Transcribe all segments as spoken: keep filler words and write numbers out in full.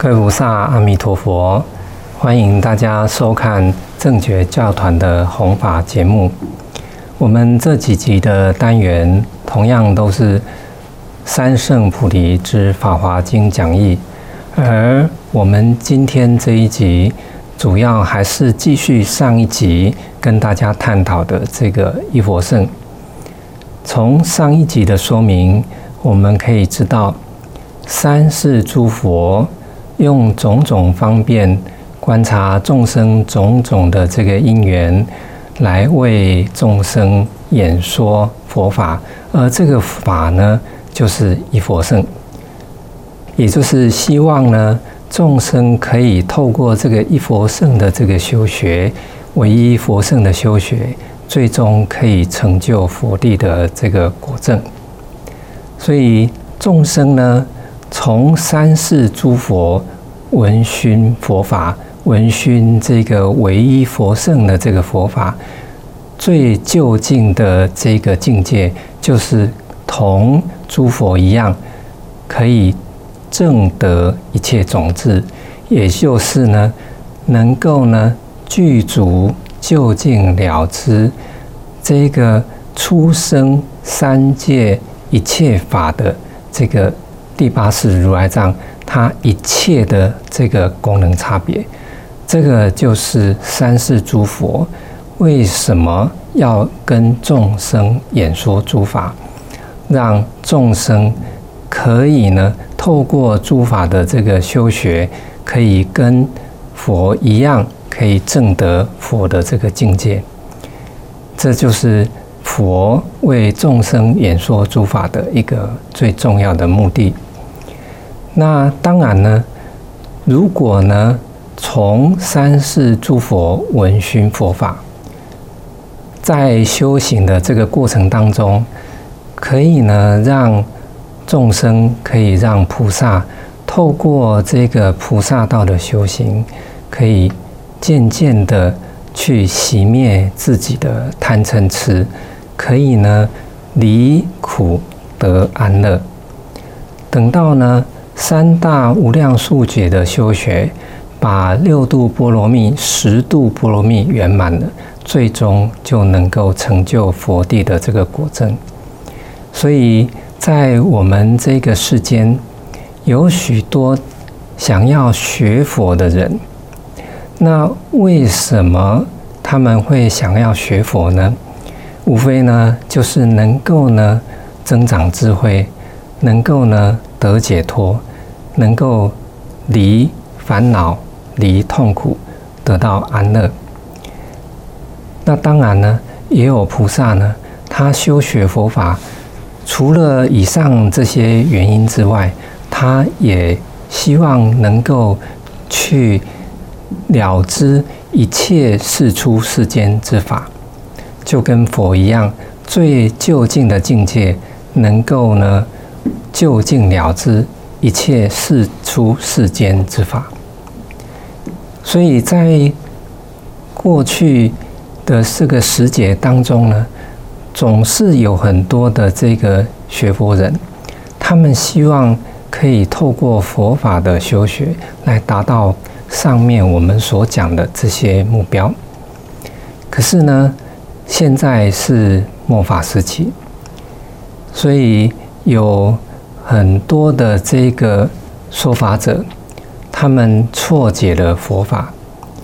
各位菩萨，阿弥陀佛！欢迎大家收看正觉教团的弘法节目。我们这几集的单元同样都是三圣菩提之法华经讲义，而我们今天这一集主要还是继续上一集跟大家探讨的这个一佛乘。从上一集的说明，我们可以知道，三世诸佛用种种方便观察众生种种的这个因缘，来为众生演说佛法，而这个法呢，就是一佛乘，也就是希望呢，众生可以透过这个一佛乘的这个修学，唯一佛乘的修学，最终可以成就佛地的这个果证。所以众生呢，从三世诸佛闻熏佛法，闻熏这个唯一佛乘的这个佛法，最究竟的这个境界，就是同诸佛一样，可以证得一切种智，也就是呢，能够呢具足究竟了知这个出生三界一切法的这个第八世如来藏，它一切的这个功能差别，这个就是三世诸佛为什么要跟众生演说诸法，让众生可以呢透过诸法的这个修学，可以跟佛一样，可以证得佛的这个境界。这就是佛为众生演说诸法的一个最重要的目的。那当然呢，如果呢从三世诸佛闻熏佛法，在修行的这个过程当中，可以呢让众生，可以让菩萨透过这个菩萨道的修行，可以渐渐的去熄灭自己的贪嗔痴，可以呢离苦得安乐。等到呢三大无量数劫的修学，把六度波罗蜜、十度波罗蜜圆满了，最终就能够成就佛地的这个果证。所以在我们这个世间，有许多想要学佛的人，那为什么他们会想要学佛呢？无非呢，就是能够呢增长智慧，能够呢得解脱，能够离烦恼、离痛苦，得到安乐。那当然呢，也有菩萨呢，他修学佛法，除了以上这些原因之外，他也希望能够去了知一切世出世间之法，就跟佛一样，最究竟的境界，能够呢究竟了知一切世出世间之法。所以在过去的这个时节当中呢，总是有很多的这个学佛人，他们希望可以透过佛法的修学，来达到上面我们所讲的这些目标。可是呢，现在是末法时期，所以有很多的这个说法者，他们错解了佛法。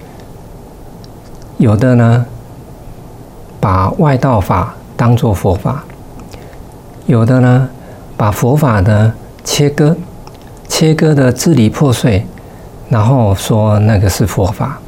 有的呢，把外道法当作佛法；有的呢，把佛法呢切割，切割的支离破碎，然后说那个是佛法。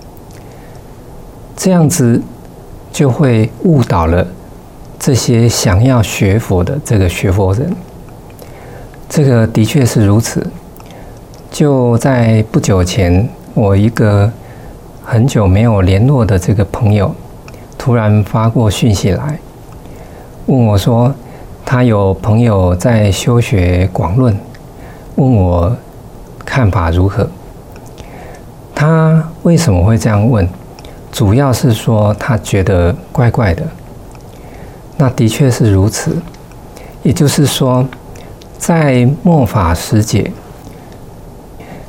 这样子就会误导了这些想要学佛的这个学佛人。这个的确是如此。就在不久前，我一个很久没有联络的这个朋友，突然发过讯息来，问我说，他有朋友在修学广论，问我看法如何。他为什么会这样问？主要是说他觉得怪怪的。那的确是如此。也就是说，在末法时节，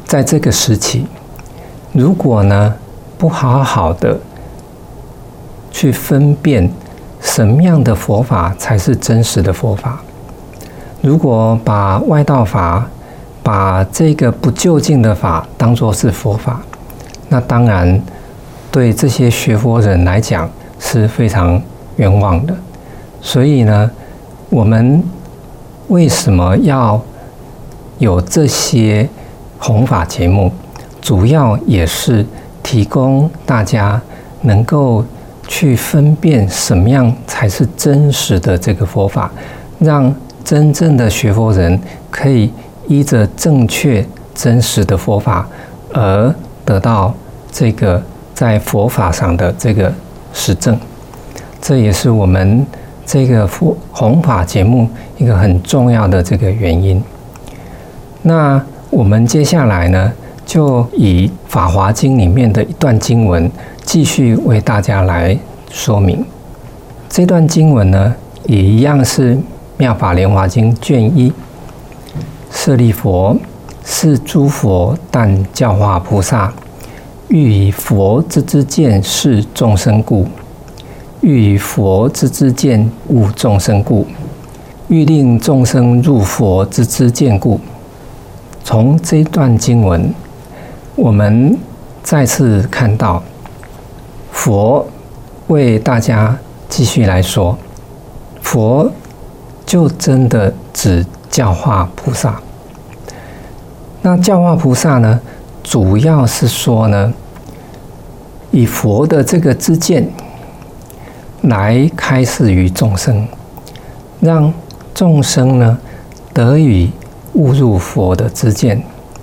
在这个时期，如果呢不好好的去分辨什么样的佛法才是真实的佛法，如果把外道法、把这个不究竟的法当作是佛法，那当然对这些学佛人来讲是非常冤枉的。所以呢，我们为什么要有这些弘法节目？主要也是提供大家能够去分辨什么样才是真实的这个佛法，让真正的学佛人可以依着正确真实的佛法而得到这个在佛法上的这个实证。这也是我们这个佛弘法节目一个很重要的这个原因。那我们接下来呢，就以《法华经》里面的一段经文继续为大家来说明。这段经文呢，也一样是《妙法莲华经》卷一。舍利弗，是诸佛但教化菩萨，欲以佛之知见示众生故，欲以佛之知见悟众生故，欲令众生入佛之知见故。从这段经文，我们再次看到佛为大家继续来说，佛就真的只教化菩萨。那教化菩萨呢，主要是说呢，以佛的这个知见来开示于众生，让众生呢得以悟入佛的知见。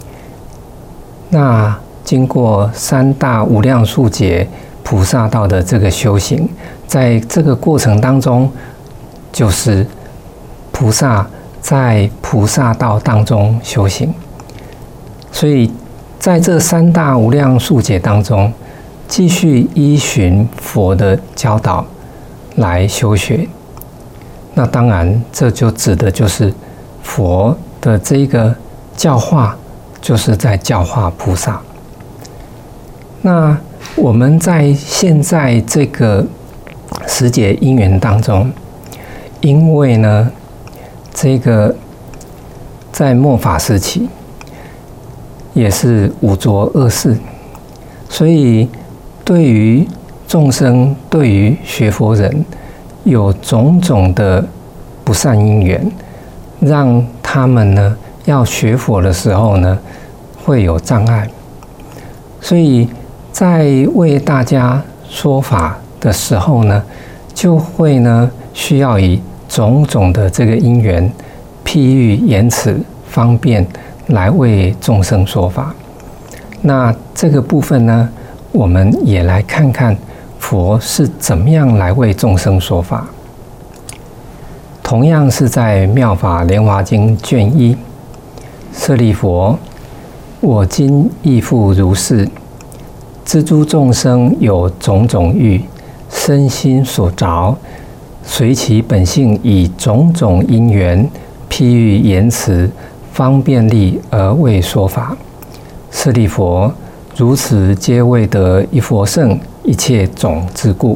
那经过三大无量数劫菩萨道的这个修行，在这个过程当中，就是菩萨在菩萨道当中修行。所以在这三大无量数劫当中，继续依循佛的教导来修学。那当然，这就指的就是佛的这个教化，就是在教化菩萨。那我们在现在这个时节因缘当中，因为呢，这个在末法时期也是五浊恶世，所以对于众生，对于学佛人，有种种的不善因缘，让他们呢要学佛的时候呢会有障碍。所以在为大家说法的时候呢，就会呢需要以种种的这个因缘，譬喻言辞方便来为众生说法。那这个部分呢，我们也来看看佛是怎么样来为众生说法。同样是在《妙法莲华经》卷一，舍利弗，我今亦复如是，知诸众生有种种欲，身心所着，随其本性以种种因缘，譬喻言辞方便力而为说法。舍利弗，如此皆为得一佛乘一切种之故。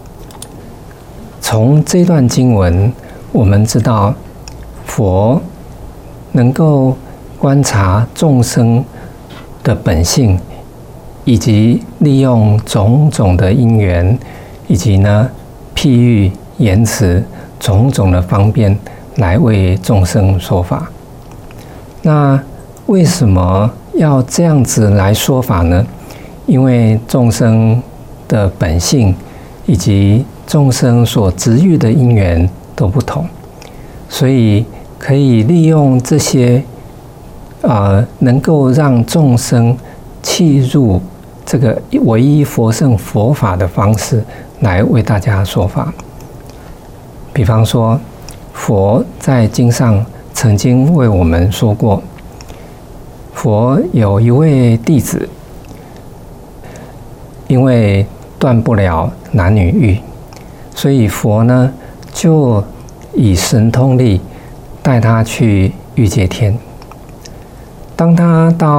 从这段经文，我们知道佛能够观察众生的本性，以及利用种种的因缘，以及呢譬喻言辞种种的方便来为众生说法。那为什么要这样子来说法呢？因为众生的本性以及众生所执欲的因缘都不同，所以可以利用这些呃能够让众生契入这个唯一佛乘佛法的方式来为大家说法。比方说，佛在经上曾经为我们说过，佛有一位弟子，因为断不了男女欲，所以佛呢就以神通力带他去欲界天。当他到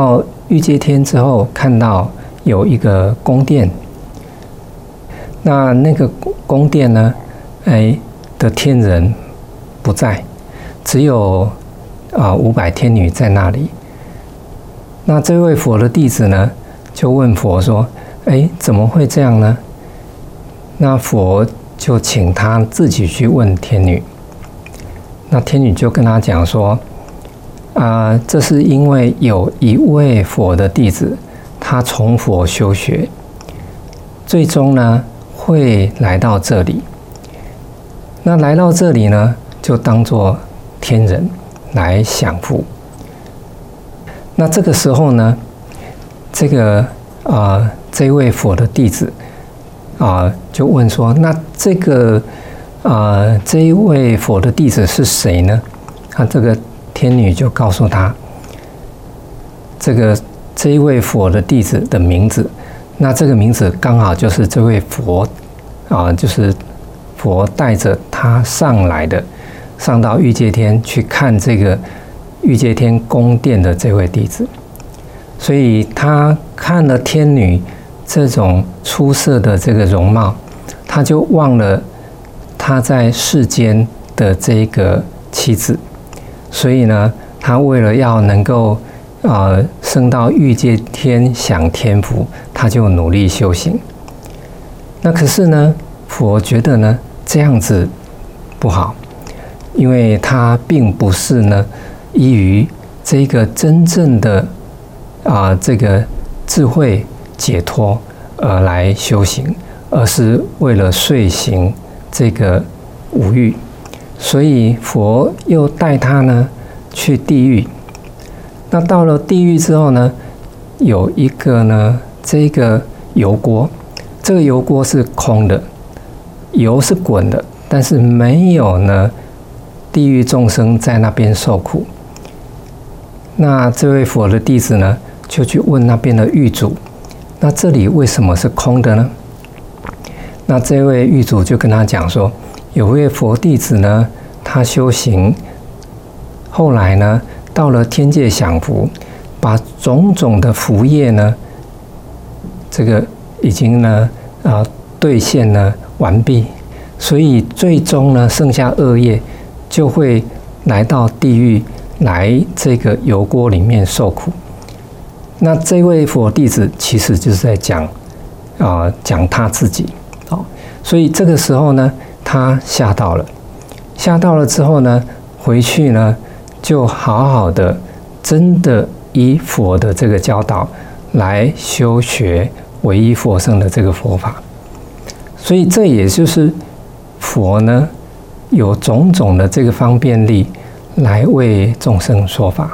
欲界天之后，看到有一个宫殿，那那个宫殿呢，哎的天人不在，只有啊五百天女在那里。那这位佛的弟子呢，就问佛说：“哎，怎么会这样呢？”那佛就请他自己去问天女。那天女就跟他讲说：“啊、呃，这是因为有一位佛的弟子，他从佛修学，最终呢会来到这里。那来到这里呢，就当作天人来享福。那这个时候呢，这个啊、呃、这位佛的弟子啊、呃、就问说：那这个啊、呃、这一位佛的弟子是谁呢？啊，这个天女就告诉他，这个这一位佛的弟子的名字。那这个名字刚好就是这位佛啊、呃，就是佛带着他上来的，上到欲界天去看这个欲界天宫殿的这位弟子。所以他看了天女这种出色的这个容貌，他就忘了他在世间的这个妻子，所以呢，他为了要能够呃升到欲界天享天福，他就努力修行。那可是呢，佛觉得呢这样子不好，因为他并不是呢依于这个真正的啊、呃、这个智慧解脱而来修行，而是为了遂行这个五欲，所以佛又带他呢去地狱。那到了地狱之后呢，有一个呢这个油锅，这个油锅是空的，油是滚的，但是没有呢地狱众生在那边受苦。那这位佛的弟子呢，就去问那边的狱主，那这里为什么是空的呢？那这位狱主就跟他讲说，有位佛弟子呢，他修行，后来呢到了天界享福，把种种的福业呢，这个已经呢啊兑现呢完毕，所以最终呢剩下恶业，就会来到地狱，来这个油锅里面受苦。那这位佛弟子其实就是在讲啊、呃、讲他自己，哦，所以这个时候呢，他吓到了，吓到了之后呢，回去呢就好好的真的依佛的这个教导来修学唯一佛圣的这个佛法。所以这也就是佛呢有种种的这个方便力来为众生说法。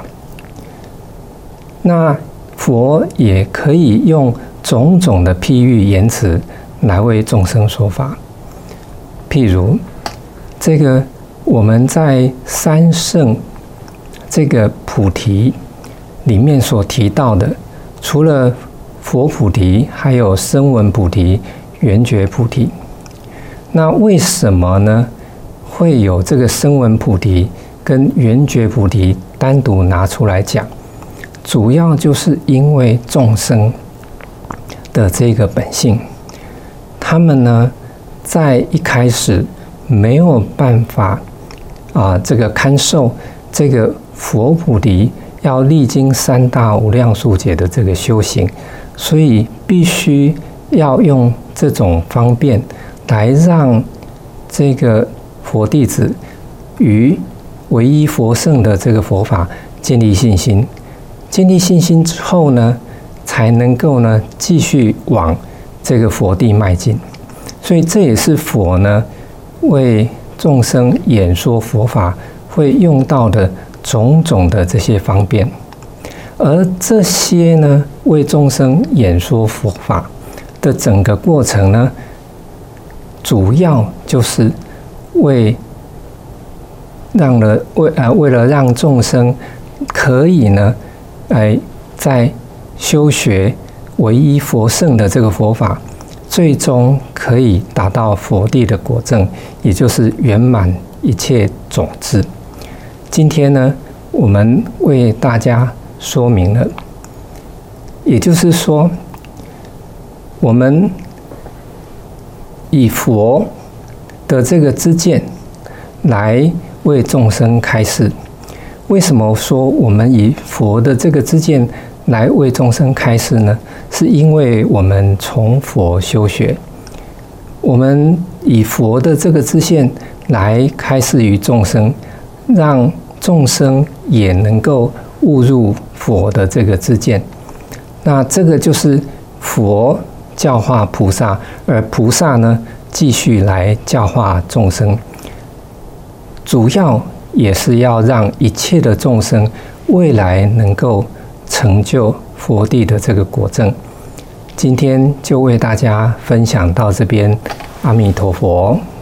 那佛也可以用种种的譬喻言辞来为众生说法。譬如这个我们在三圣这个菩提里面所提到的，除了佛菩提，还有声闻菩提、缘觉菩提。那为什么呢会有这个声闻菩提跟缘觉菩提单独拿出来讲？主要就是因为众生的这个本性，他们呢在一开始没有办法啊，这个堪受这个佛菩提要历经三大无量数劫的这个修行，所以必须要用这种方便来让这个佛弟子于唯一佛圣的这个佛法建立信心。建立信心之后呢，才能够呢继续往这个佛地迈进。所以这也是佛呢为众生演说佛法会用到的种种的这些方便。而这些呢为众生演说佛法的整个过程呢，主要就是为让了为呃为了让众生可以呢来在修学唯一佛圣的这个佛法，最终可以达到佛地的果证，也就是圆满一切种子。今天呢，我们为大家说明了也就是说，我们以佛的这个知见来为众生开示。为什么说我们以佛的这个知见来为众生开示呢？是因为我们从佛修学，我们以佛的这个知见来开示于众生，让众生也能够悟入佛的这个知见。那这个就是佛教化菩萨，而菩萨呢，继续来教化众生，主要也是要让一切的众生未来能够成就佛地的这个果证。今天就为大家分享到这边，阿弥陀佛。